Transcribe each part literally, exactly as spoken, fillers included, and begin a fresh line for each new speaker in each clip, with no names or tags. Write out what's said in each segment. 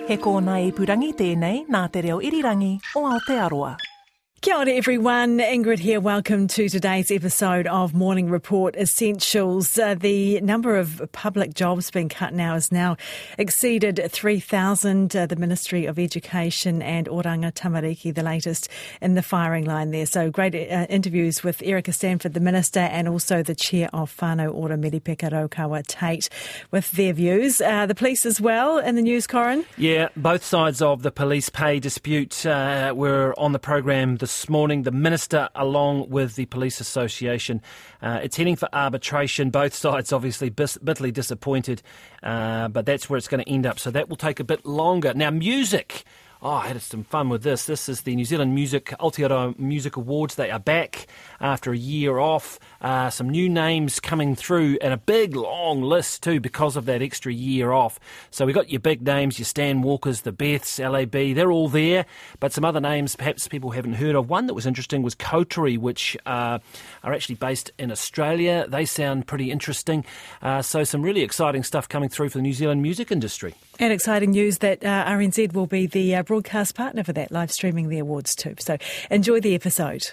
He kōna ipurangi tēnei nā te reo irirangi o Aotearoa.
Kia ora everyone, Ingrid here. Welcome to today's episode of Morning Report Essentials. Uh, the number of public jobs being cut now has now exceeded three thousand. Uh, the Ministry of Education and Oranga Tamariki, the latest in the firing line there. So great uh, interviews with Erika Stanford, the Minister, and also the Chair of Whānau Ora Meripeka Raukawa Tate with their views. Uh, the police as well in the news, Corin?
Yeah, both sides of the police pay dispute uh, were on the program this This morning. The Minister, along with the Police Association, uh, it's heading for arbitration. Both sides obviously bis- bitterly disappointed, uh, but that's where it's going to end up. So that will take a bit longer. Now, music. Oh, I had some fun with this. This is the New Zealand Music Aotearoa Music Awards. They are back after a year off. Uh, some new names coming through and a big, long list too because of that extra year off. So we got your big names, your Stan Walkers, the Beths, L A B. They're all there, but some other names perhaps people haven't heard of. One that was interesting was Koturi, which uh, are actually based in Australia. They sound pretty interesting. Uh, so some really exciting stuff coming through for the New Zealand music industry.
And exciting news that uh, R N Z will be the uh, broadcast partner for that, live streaming the awards too. So enjoy the episode.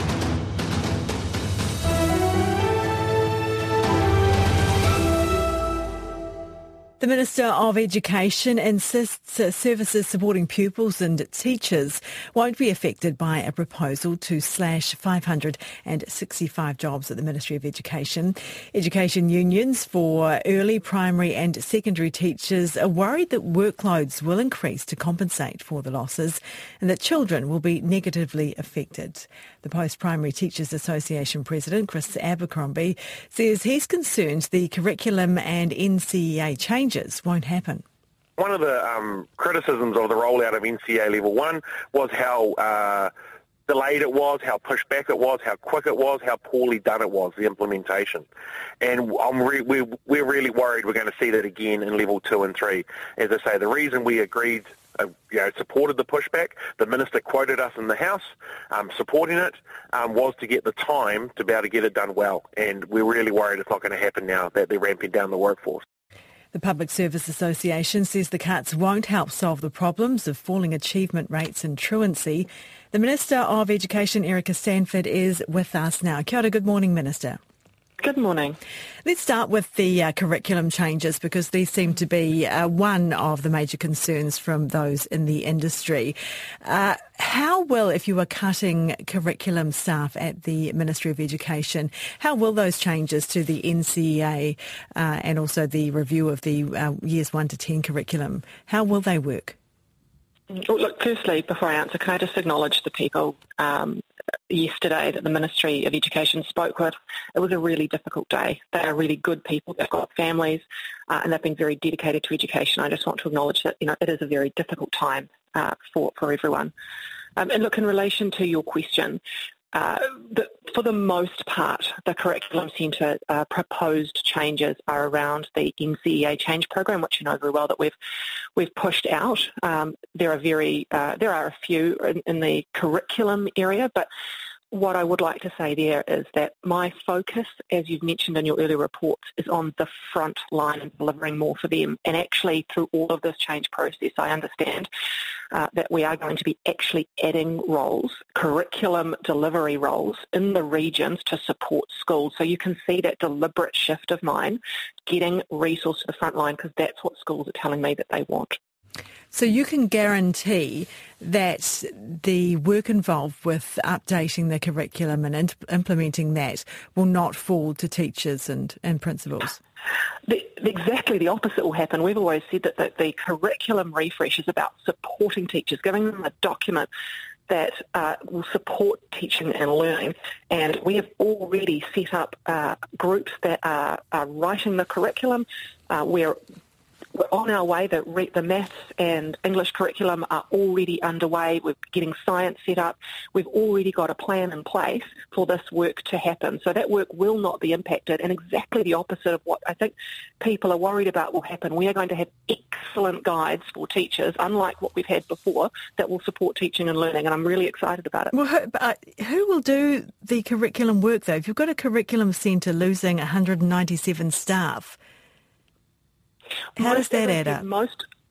The Minister of Education insists that services supporting pupils and teachers won't be affected by a proposal to slash five hundred sixty-five jobs at the Ministry of Education. Education unions for early, primary and secondary teachers are worried that workloads will increase to compensate for the losses and that children will be negatively affected. The Post-Primary Teachers Association President, Chris Abercrombie, says he's concerned the curriculum and N C E A changes won't happen.
One of the um, criticisms of the rollout of N C E A Level one was how uh, delayed it was, how pushed back it was, how quick it was, how poorly done it was, the implementation. And I'm re- we're, we're really worried we're going to see that again in Level two and three. As I say, the reason we agreed Uh, you know, supported the pushback, the Minister quoted us in the House um, supporting it, um, was to get the time to be able to get it done well. And we're really worried it's not going to happen now that they're ramping down the workforce.
The Public Service Association says the cuts won't help solve the problems of falling achievement rates and truancy. The Minister of Education, Erika Stanford, is with us now. Kia ora, good morning, Minister.
Good morning.
Let's start with the uh, curriculum changes because these seem to be uh, one of the major concerns from those in the industry. Uh, how will, if you are cutting curriculum staff at the Ministry of Education, how will those changes to the N C E A uh, and also the review of the uh, years one to ten curriculum, how will they work?
Well, look, firstly, before I answer, can I just acknowledge the people um, yesterday that the Ministry of Education spoke with? It was a really difficult day. They are really good people. They've got families uh, and they've been very dedicated to education. I just want to acknowledge that, you know, it is a very difficult time uh, for, for everyone. Um, and look, in relation to your question, Uh, the, for the most part, the Curriculum Centre uh, proposed changes are around the N C E A change program, which you know very well that we've we've pushed out. Um, there are very uh, there are a few in, in the curriculum area, but what I would like to say there is that my focus, as you've mentioned in your earlier reports, is on the front line and delivering more for them. And actually, through all of this change process, I understand uh, that we are going to be actually adding roles, curriculum delivery roles, in the regions to support schools. So you can see that deliberate shift of mine, getting resource to the front line, because that's what schools are telling me that they want.
So you can guarantee that the work involved with updating the curriculum and in- implementing that will not fall to teachers and, and principals?
The, exactly the opposite will happen. We've always said that, that the curriculum refresh is about supporting teachers, giving them a document that uh, will support teaching and learning. And we have already set up uh, groups that are, are writing the curriculum. Uh, we're We're on our way. The, re- the maths and English curriculum are already underway. We're getting science set up. We've already got a plan in place for this work to happen. So that work will not be impacted, and exactly the opposite of what I think people are worried about will happen. We are going to have excellent guides for teachers, unlike what we've had before, that will support teaching and learning, and I'm really excited about it.
Well, who, uh, who will do the curriculum work, though? If you've got a curriculum centre losing one hundred ninety-seven staff, how does that add up?
Most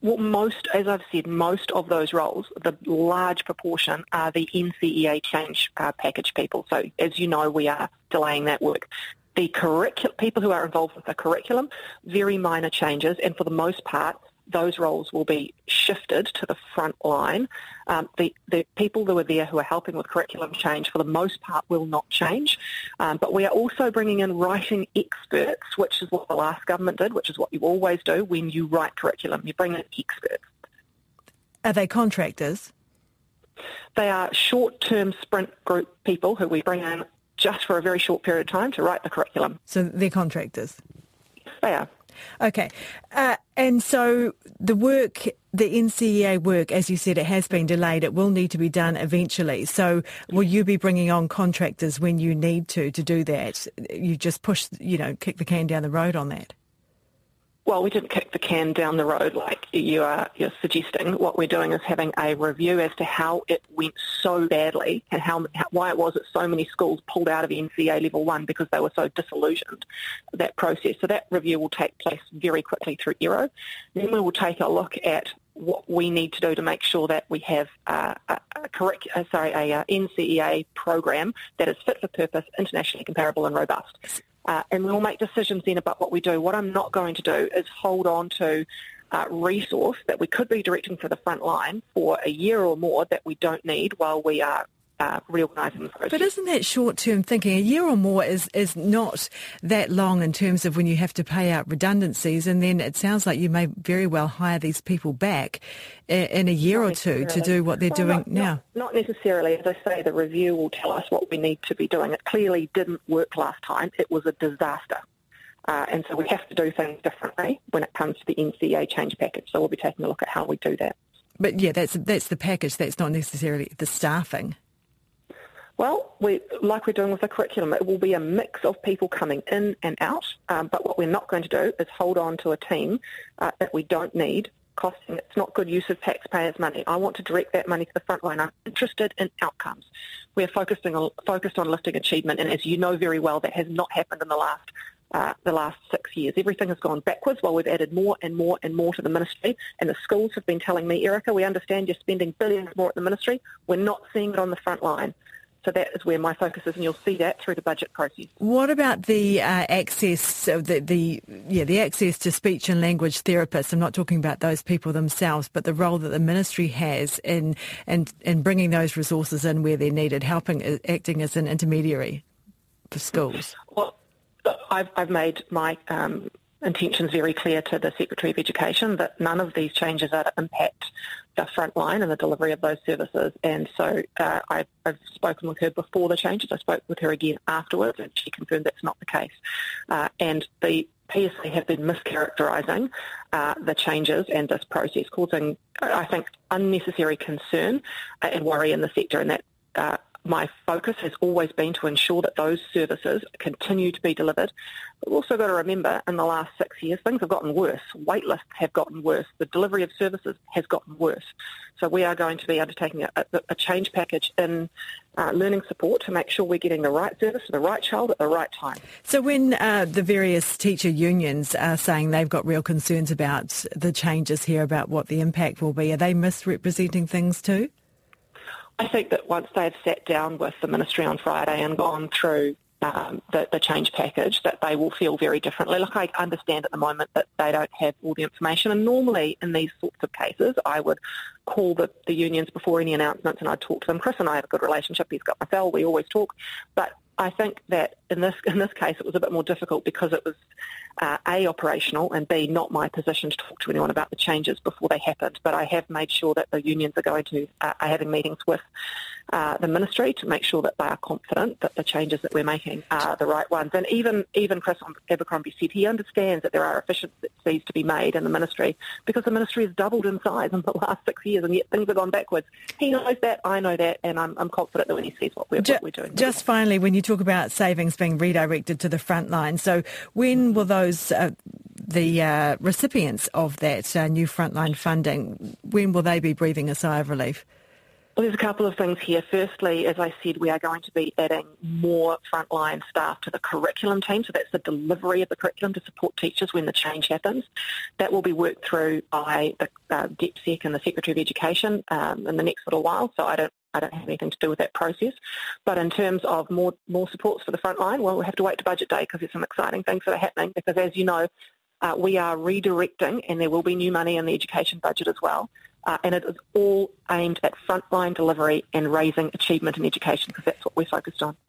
Well, most, as I've said, most of those roles, the large proportion are the N C E A change uh, package people. So, as you know, we are delaying that work. The curriculum, people who are involved with the curriculum, very minor changes, and for the most part, those roles will be shifted to the front line. Um, the, the people who are there who are helping with curriculum change, for the most part, will not change. Um, but we are also bringing in writing experts, which is what the last government did, which is what you always do when you write curriculum. You bring in experts.
Are they contractors?
They are short-term sprint group people who we bring in just for a very short period of time to write the curriculum.
So they're contractors?
They are.
Okay. Uh, and so the work, the N C E A work, as you said, it has been delayed. It will need to be done eventually. So will you be bringing on contractors when you need to to do that? You just push, you know, kick the can down the road on that?
Well, we didn't kick the can down the road like you are you're suggesting. What we're doing is having a review as to how it went so badly and how, how why it was that so many schools pulled out of N C E A Level one because they were so disillusioned with that process. So that review will take place very quickly through E R O. Then we will take a look at what we need to do to make sure that we have uh, a, a correct, uh, sorry, a uh, N C E A program that is fit for purpose, internationally comparable and robust. Uh, and we'll make decisions then about what we do. What I'm not going to do is hold on to uh, resource that we could be directing to the front line for a year or more that we don't need while we are uh, reorganising the process.
But isn't that short-term thinking? A year or more is, is not that long in terms of when you have to pay out redundancies, and then it sounds like you may very well hire these people back in, in a year
not
or two to do what they're
well,
doing
not,
now.
Not, not necessarily. As I say, the review will tell us what we need to be doing. It clearly didn't work last time. It was a disaster. Uh, and so we have to do things differently when it comes to the N C E A change package. So we'll be taking a look at how we do that.
But yeah, that's that's the package. That's not necessarily the staffing.
Well, we, like we're doing with the curriculum, it will be a mix of people coming in and out, um, but what we're not going to do is hold on to a team uh, that we don't need, costing. It's not good use of taxpayers' money. I want to direct that money to the front line. I'm interested in outcomes. We're focusing on, focused on lifting achievement, and as you know very well, that has not happened in the last Uh, the last six years. Everything has gone backwards while we've added more and more and more to the ministry, and the schools have been telling me, Erica, we understand you're spending billions more at the ministry. We're not seeing it on the front line. So that is where my focus is, and you'll see that through the budget process. What
about the uh, access, the, the yeah, the access to speech and language therapists? I'm not talking about those people themselves, but the role that the ministry has in in, in bringing those resources in where they're needed, helping, acting as an intermediary for schools.
Well, I've, I've made my um, intentions very clear to the Secretary of Education that none of these changes are to impact the front line and the delivery of those services. And so uh, I've, I've spoken with her before the changes. I spoke with her again afterwards, and she confirmed that's not the case. Uh, and the P S A have been mischaracterising uh, the changes and this process, causing, I think, unnecessary concern and worry in the sector, and that uh, my focus has always been to ensure that those services continue to be delivered. We've also got to remember, in the last six years, things have gotten worse. Wait lists have gotten worse. The delivery of services has gotten worse. So we are going to be undertaking a, a, a change package in uh, learning support to make sure we're getting the right service to the right child at the right time.
So when uh, the various teacher unions are saying they've got real concerns about the changes here, about what the impact will be, are they misrepresenting things too?
I think that once they've sat down with the ministry on Friday and gone through um, the, the change package, that they will feel very differently. Look, I understand at the moment that they don't have all the information, and normally in these sorts of cases I would call the, the unions before any announcements and I'd talk to them. Chris and I have a good relationship. He's got my cell. We always talk. But I think that in this in this case it was a bit more difficult because it was uh, A, operational, and B, not my position to talk to anyone about the changes before they happened. But I have made sure that the unions are going to uh, are having meetings with uh, the ministry to make sure that they are confident that the changes that we're making are the right ones. And even even Chris Abercrombie said he understands that there are efficiencies to be made in the ministry because the ministry has doubled in size in the last six years and yet things have gone backwards. He knows that, I know that, and I'm, I'm confident that when he sees what we're,
just,
what we're doing.
Just finally, when you talk about savings being redirected to the front line, so when will those, uh, the uh, recipients of that uh, new frontline funding, when will they be breathing a sigh of relief?
Well, there's a couple of things here. Firstly, as I said, we are going to be adding more frontline staff to the curriculum team, so that's the delivery of the curriculum to support teachers when the change happens. That will be worked through by the uh, DepSec and the Secretary of Education um, in the next little while, so I don't I don't have anything to do with that process. But in terms of more, more supports for the frontline, well, we'll have to wait to budget day because there's some exciting things that are happening because, as you know, uh, we are redirecting and there will be new money in the education budget as well. Uh, and it is all aimed at frontline delivery and raising achievement in education because that's what we're focused on.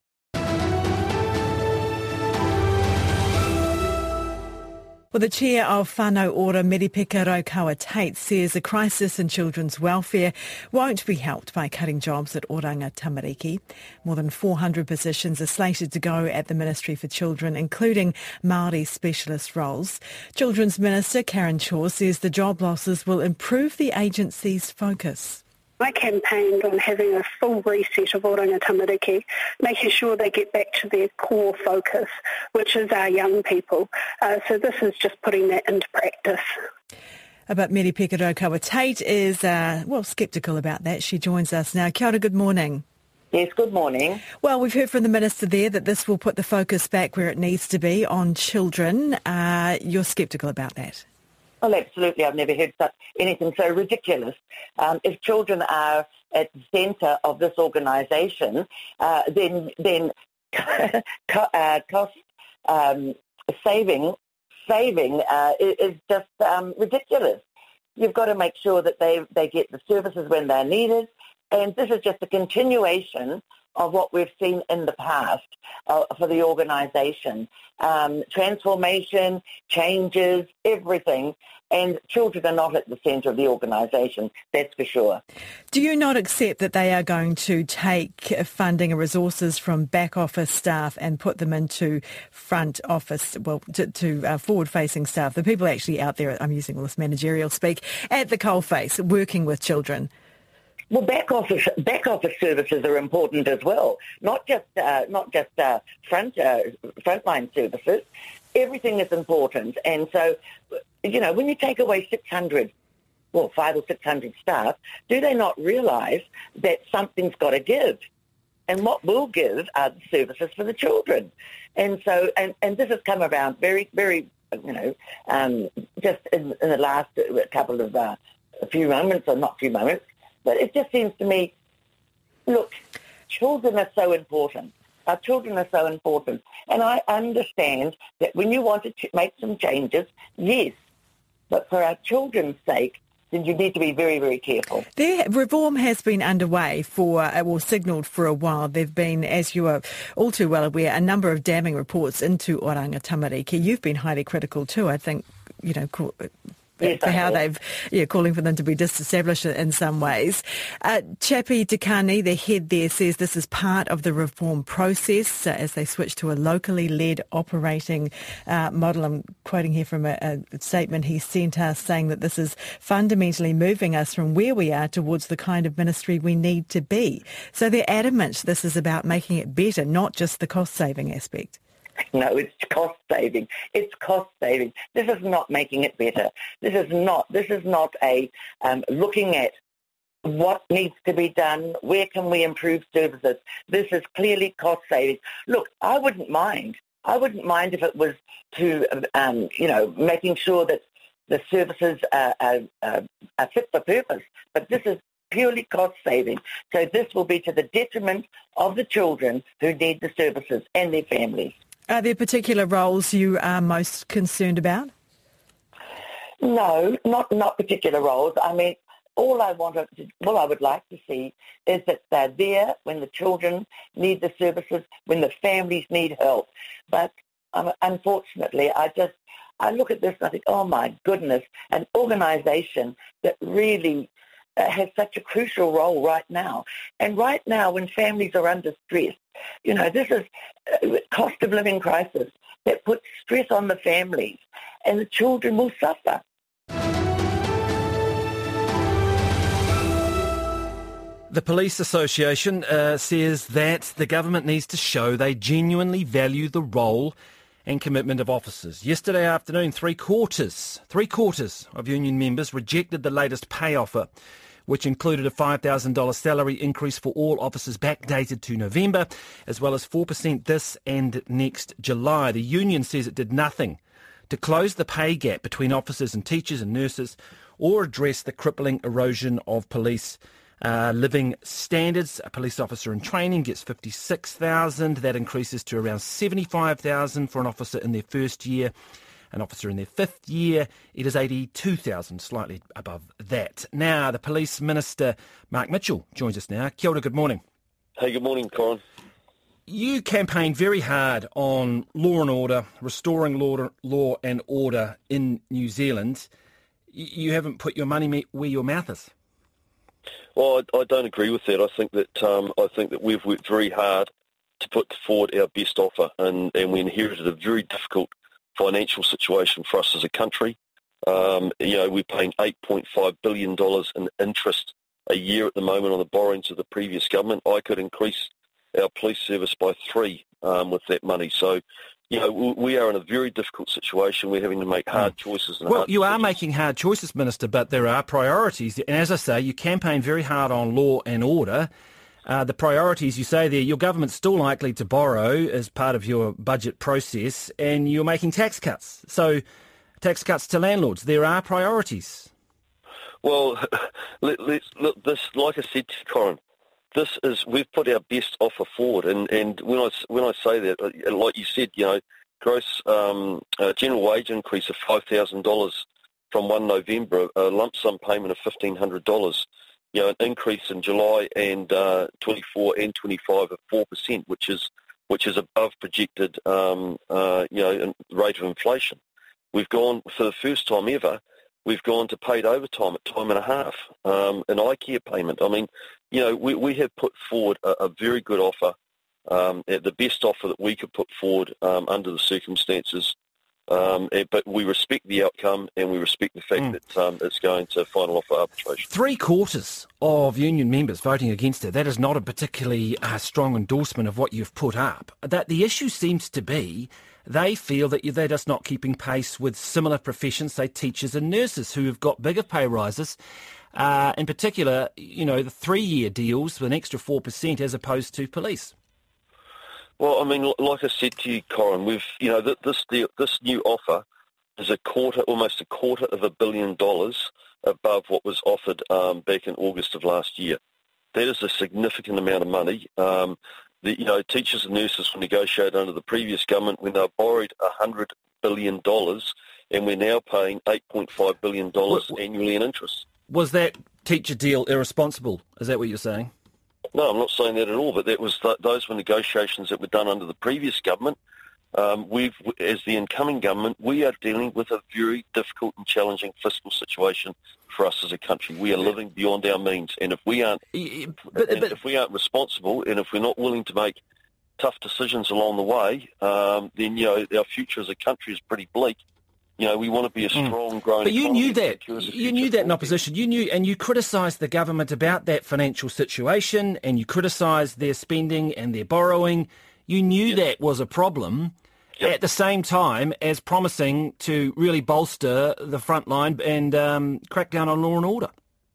Well, the chair of Whānau Ora, Meripeka Raukawa-Tate, says a crisis in children's welfare won't be helped by cutting jobs at Oranga Tamariki. More than four hundred positions are slated to go at the Ministry for Children, including Māori specialist roles. Children's Minister Karen Shaw says the job losses will improve the agency's focus.
I campaigned on having a full reset of Oranga Tamariki, making sure they get back to their core focus, which is our young people. Uh, so this is just putting that into practice.
But Meripeka Raukawa-Tate is, uh, well, sceptical about that. She joins us now. Kia ora, good morning.
Yes, good morning.
Well, we've heard from the Minister there that this will put the focus back where it needs to be, on children. Uh, you're sceptical about that?
Well, absolutely. I've never heard such anything so ridiculous. Um, if children are at the centre of this organisation, uh, then then uh, cost um, saving saving uh, is just um, ridiculous. You've got to make sure that they they get the services when they're needed, and this is just a continuation of what we've seen in the past uh, for the organisation. Um, transformation, changes, everything, and children are not at the centre of the organisation, that's for sure.
Do you not accept that they are going to take funding and resources from back office staff and put them into front office, well, to, to uh, forward-facing staff, the people actually out there, I'm using all this managerial speak, at the coalface, working with children?
Well, back office back office services are important as well. Not just uh, not just uh, front uh, frontline services. Everything is important, and so you know when you take away six hundred, well, five or six hundred staff, do they not realise that something's got to give? And what will give are the services for the children. And so, and, and this has come around very, very, you know, um, just in, in the last couple of uh, a few moments, or not few moments. But it just seems to me, look, children are so important. Our children are so important. And I understand that when you want to ch- make some changes, yes, but for our children's sake, then you need to be very, very careful.
The reform has been underway for, uh, well, signalled for a while. There have been, as you are all too well aware, a number of damning reports into Oranga Tamariki. You've been highly critical too, I think, you know, co-
Yes,
for how they've, yeah, calling for them to be disestablished in some ways. Uh, Chappie Tikani, the head there, says this is part of the reform process uh, as they switch to a locally led operating uh, model. I'm quoting here from a, a statement he sent us saying that this is fundamentally moving us from where we are towards the kind of ministry we need to be. So they're adamant this is about making it better, not just the cost-saving aspect.
No, it's cost saving. It's cost saving. This is not making it better. This is not. This is not a um, looking at what needs to be done. Where can we improve services? This is clearly cost saving. Look, I wouldn't mind. I wouldn't mind if it was to, um, you know, making sure that the services are, are, are, are fit for purpose. But this is purely cost saving. So this will be to the detriment of the children who need the services and their families.
Are there particular roles you are most concerned about?
No, not not particular roles. I mean, all I want to, all I would like to see is that they're there when the children need the services, when the families need help. But um, unfortunately, I just I look at this and I think, oh my goodness, an organisation that really uh, has such a crucial role right now. And right now, when families are under stress, you know, this is a cost of living crisis that puts stress on the families, and the children will suffer.
The Police Association uh, says that the government needs to show they genuinely value the role and commitment of officers. Yesterday afternoon, three quarters, three quarters of union members rejected the latest pay offer, which included a five thousand dollars salary increase for all officers backdated to November, as well as four percent this and next July. The union says it did nothing to close the pay gap between officers and teachers and nurses or address the crippling erosion of police uh, living standards. A police officer in training gets fifty-six thousand dollars. That increases to around seventy-five thousand dollars for an officer in their first year. An officer in their fifth year, it is eighty-two thousand dollars, slightly above that. Now, the Police Minister, Mark Mitchell, joins us now. Kia ora, good morning.
Hey, good morning, Corin.
You campaigned very hard on law and order, restoring law, law and order in New Zealand. You haven't put your money where your mouth is.
Well, I, I don't agree with that. I think that um, I think that we've worked very hard to put forward our best offer, and, and we inherited a very difficult financial situation for us as a country. Um, you know, we're paying eight point five billion dollars in interest a year at the moment on the borrowings of the previous government. I could increase our police service by three um, with that money. So, you know, we are in a very difficult situation. We're having to make hard choices. And
well,
hard
you
decisions.
are making hard choices, Minister, but there are priorities. And as I say, you campaign very hard on law and order. Uh, the priorities, you say there, your government's still likely to borrow as part of your budget process, and you're making tax cuts. So tax cuts to landlords, there are priorities.
Well, let, let's, look, this, like I said to you, Corin, this is, we've put our best offer forward, and, and when I, when I say that, like you said, you know, gross um, uh, general wage increase of five thousand dollars from the first of November, a lump sum payment of fifteen hundred dollars. You know, an increase in July and uh, twenty-four and twenty-five of four percent, which is which is above projected, um, uh, you know, rate of inflation. We've gone for the first time ever. We've gone to paid overtime at time and a half, um, an I care payment. I mean, you know, we we have put forward a, a very good offer, um, the best offer that we could put forward um, under the circumstances. Um, but we respect the outcome, and we respect the fact mm. that um, it's going to final offer arbitration.
Three quarters of union members voting against it. That is not a particularly uh, strong endorsement of what you've put up. That the issue seems to be they feel that they're just not keeping pace with similar professions, say teachers and nurses, who have got bigger pay rises. Uh, in particular, you know, the three-year deals with an extra four percent as opposed to police.
Well, I mean, like I said to you, Corin, we've, you know, this deal, this new offer is a quarter, almost a quarter of a billion dollars above what was offered um, back in August of last year. That is a significant amount of money. Um, the, you know, teachers and nurses were negotiated under the previous government when they were borrowed one hundred billion dollars, and we're now paying eight point five billion dollars what, annually in interest.
Was that teacher deal irresponsible? Is that what you're saying?
No, I'm not saying that at all, but that was th- those were negotiations that were done under the previous government. Um, we've, as the incoming government, we are dealing with a very difficult and challenging fiscal situation for us as a country. We are living beyond our means, and if we aren't, but, but, if we aren't responsible, and if we're not willing to make tough decisions along the way, um, then you know our future as a country is pretty bleak. You know, we want to be a strong, growing.
But you knew that. You knew that in opposition. You knew, and you criticised the government about that financial situation, and you criticised their spending and their borrowing. You knew yes. that was a problem. Yep. At the same time as promising to really bolster the front line and um, crack down on law and order.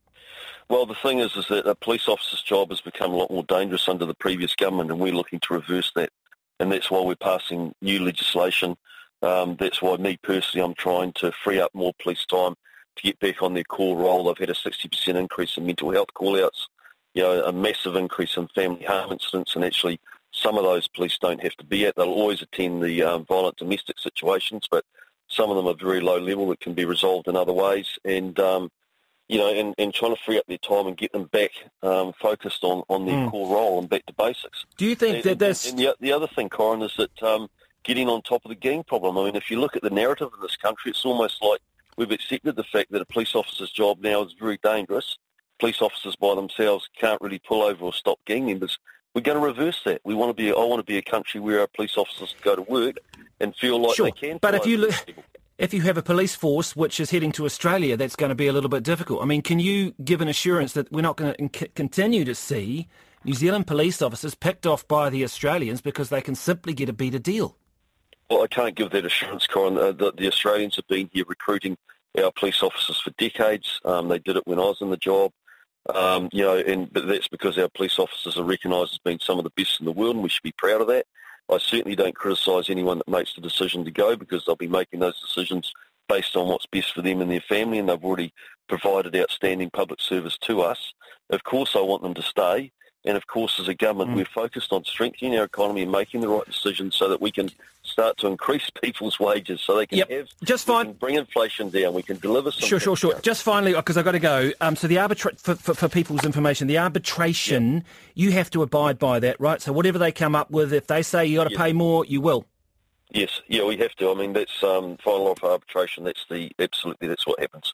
Well, the thing is, is that a police officer's job has become a lot more dangerous under the previous government, and we're looking to reverse that. And that's why we're passing new legislation. Um, that's why me personally, I'm trying to free up more police time to get back on their core role. They've had a sixty percent increase in mental health call-outs, you know, a massive increase in family harm incidents, and actually some of those police don't have to be at. They'll always attend the um, violent domestic situations, but some of them are very low level that can be resolved in other ways. And, um, you know, and, and trying to free up their time and get them back um, focused on, on their mm. core role and back to basics.
Do you think
and,
that that's...
And the, the other thing, Corin, is that um, getting on top of the gang problem. I mean, if you look at the narrative in this country, it's almost like we've accepted the fact that a police officer's job now is very dangerous. Police officers by themselves can't really pull over or stop gang members. We're going to reverse that. We want to be. I want to be a country where our police officers go to work and feel like
sure.
they can.
But if you look, if you have a police force which is heading to Australia, that's going to be a little bit difficult. I mean, can you give an assurance that we're not going to continue to see New Zealand police officers picked off by the Australians because they can simply get a better deal?
Well, I can't give that assurance, Corin. Uh, the, the Australians have been here recruiting our police officers for decades. Um, they did it when I was in the job. Um, you know, and but that's because our police officers are recognised as being some of the best in the world, and we should be proud of that. I certainly don't criticise anyone that makes the decision to go, because they'll be making those decisions based on what's best for them and their family, and they've already provided outstanding public service to us. Of course, I want them to stay. And, of course, as a government, mm. we're focused on strengthening our economy and making the right decisions so that we can start to increase people's wages so they can
yep.
have,
Just
we
fine.
can bring inflation down, we can deliver something.
Sure, sure, sure. Down. Just finally, because I've got to go, um, so the arbitra- for, for, for people's information, the arbitration, yep. you have to abide by that, right? So whatever they come up with, if they say you got to yep. pay more, you will.
Yes, yeah, we have to. I mean, that's um, final offer arbitration. That's the absolutely, that's what happens.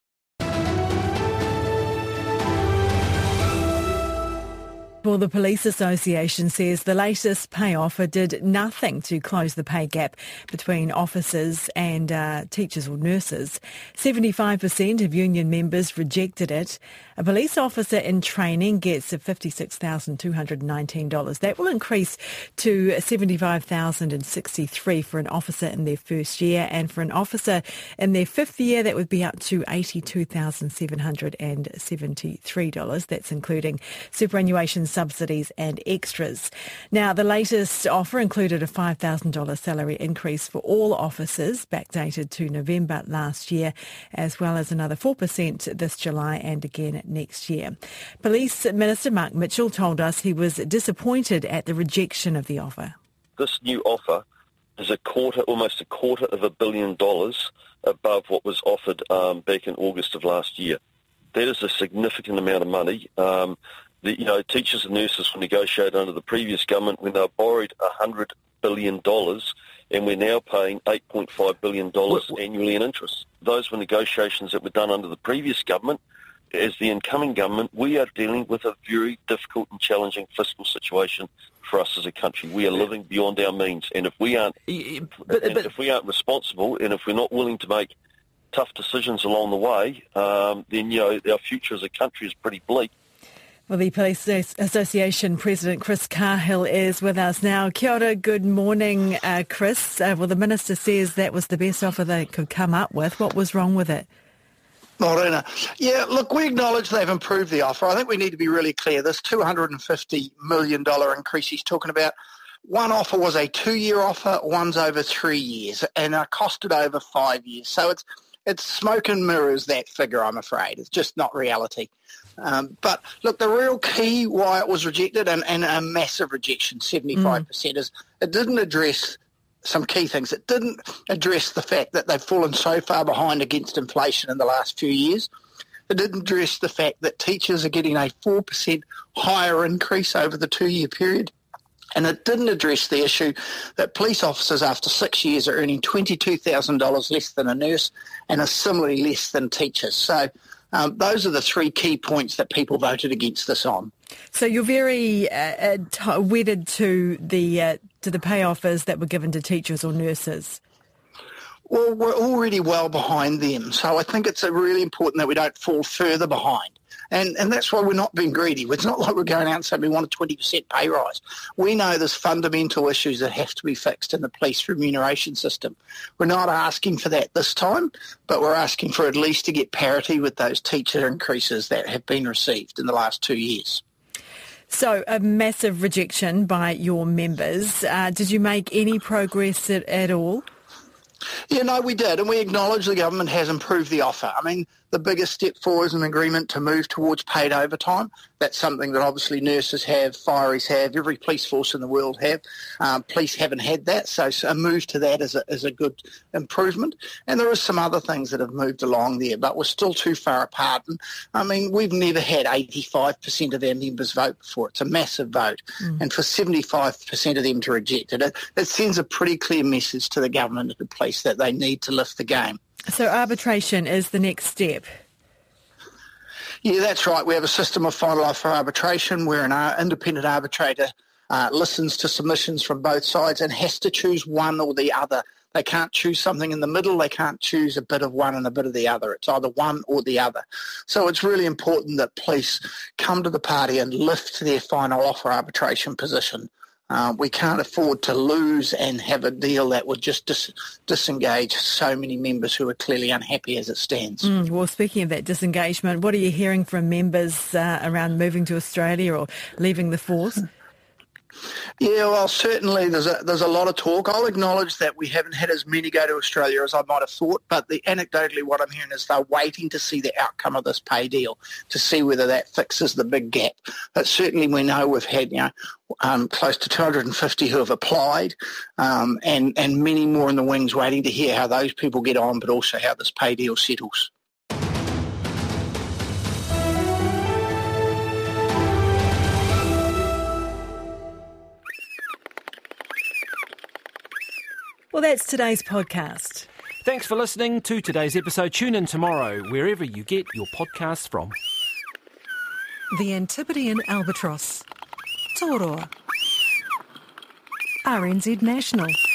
Well, the Police Association says the latest pay offer did nothing to close the pay gap between officers and uh, teachers or nurses. seventy-five percent of union members rejected it. A police officer in training gets fifty-six thousand two hundred nineteen dollars. That will increase to seventy-five thousand sixty-three dollars for an officer in their first year, and for an officer in their fifth year, that would be up to eighty-two thousand seven hundred seventy-three dollars. That's including superannuation subsidies and extras. Now, the latest offer included a five thousand dollars salary increase for all officers, backdated to November last year, as well as another four percent this July and again next year. Police Minister Mark Mitchell told us he was disappointed at the rejection of the offer.
This new offer is a quarter, almost a quarter of a billion dollars above what was offered um, back in August of last year. That is a significant amount of money. Um, The, you know, teachers and nurses were negotiated under the previous government when they were borrowed one hundred billion dollars, and we're now paying eight point five billion dollars what, what? annually in interest. Those were negotiations that were done under the previous government. As the incoming government, we are dealing with a very difficult and challenging fiscal situation for us as a country. We are living beyond our means, and if we aren't, but, but, if we aren't responsible, and if we're not willing to make tough decisions along the way, um, then you know our future as a country is pretty bleak.
Well, the Police Association President Chris Cahill is with us now. Kia ora, good morning, uh, Chris. Uh, well, the Minister says that was the best offer they could come up with. What was wrong with it?
Morena. Yeah, look, we acknowledge they've improved the offer. I think we need to be really clear. This two hundred fifty million dollars increase he's talking about, one offer was a two-year offer, one's over three years, and uh, costed over five years. So it's it's smoke and mirrors, that figure, I'm afraid. It's just not reality. Um, but, look, the real key why it was rejected, and, and a massive rejection, seventy-five percent, mm. is it didn't address some key things. It didn't address the fact that they've fallen so far behind against inflation in the last few years. It didn't address the fact that teachers are getting a four percent higher increase over the two-year period. And it didn't address the issue that police officers after six years are earning twenty-two thousand dollars less than a nurse and are similarly less than teachers. So um, those are the three key points that people voted against this on.
So you're very uh, t- wedded to the uh, to the pay offers that were given to teachers or nurses?
Well, we're already well behind them. So I think it's really important that we don't fall further behind. And and that's why we're not being greedy. It's not like we're going out and saying we want a twenty percent pay rise. We know there's fundamental issues that have to be fixed in the police remuneration system. We're not asking for that this time, but we're asking for at least to get parity with those teacher increases that have been received in the last two years.
So a massive rejection by your members. Uh, did you make any progress at, at all?
Yeah, no, we did, and we acknowledge the government has improved the offer. I mean, the biggest step forward is an agreement to move towards paid overtime. That's something that obviously nurses have, fireys have, every police force in the world have. Um, police haven't had that, so a move to that is a, is a good improvement. And there are some other things that have moved along there, but we're still too far apart. And, I mean, we've never had eighty-five percent of our members vote before. It's a massive vote. Mm. And for seventy-five percent of them to reject it, it, it sends a pretty clear message to the government and the police that they need to lift the game.
So arbitration is the next step?
Yeah, that's right. We have a system of final offer arbitration where an independent arbitrator uh, listens to submissions from both sides and has to choose one or the other. They can't choose something in the middle. They can't choose a bit of one and a bit of the other. It's either one or the other. So it's really important that police come to the party and lift their final offer arbitration position Uh, we can't afford to lose and have a deal that would just dis- disengage so many members who are clearly unhappy as it stands.
Mm, well, speaking of that disengagement, what are you hearing from members uh, around moving to Australia or leaving the force?
Yeah, well, certainly there's a, there's a lot of talk. I'll acknowledge that we haven't had as many go to Australia as I might have thought, but the anecdotally what I'm hearing is they're waiting to see the outcome of this pay deal to see whether that fixes the big gap. But certainly we know we've had, you know, um, close to two hundred fifty who have applied um, and, and many more in the wings waiting to hear how those people get on, but also how this pay deal settles.
Well, that's today's podcast.
Thanks for listening to today's episode. Tune in tomorrow, wherever you get your podcasts from.
The Antipodean Albatross. Toroa. R N Z National.